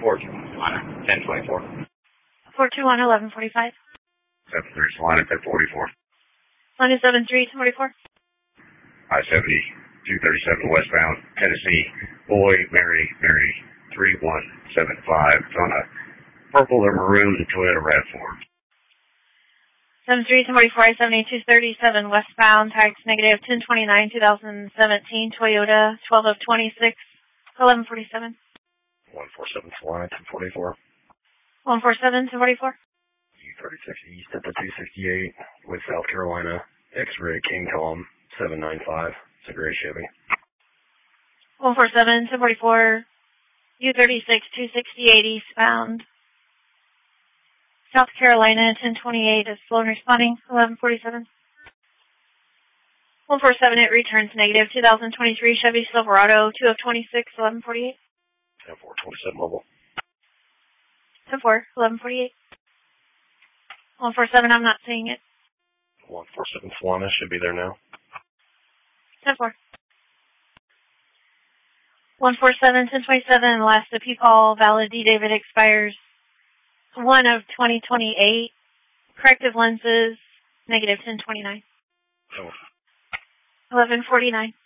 Salina, 1024. 421, 1145. 73 Salina, 1044. Salina 7324. I-70, 237 westbound, Tennessee, Boy, Mary, 3175. It's on a purple or maroon Toyota RAV4. 7324, I-70, 237 westbound, tags negative 1029, 2017, Toyota, 12 of 26, 1147. 147 Salina, 1044. 147, 1044. U-36 east at the 268 with South Carolina, X-ray King Tom, 795. It's a gray Chevy. 147, 1044. U-36, 268 eastbound. South Carolina, 1028 is slow and responding, 1147. 147, it returns negative, 2023 Chevy Silverado, 2 of 26, 1148. 10-4, 27 mobile. 10-4, 1148. 147, I'm not seeing it. 147 Salina should be there now. 10-4. 147, 1027, last OP call, valid D. David expires 1 of 2028. Corrective lenses, negative 1029. 1149.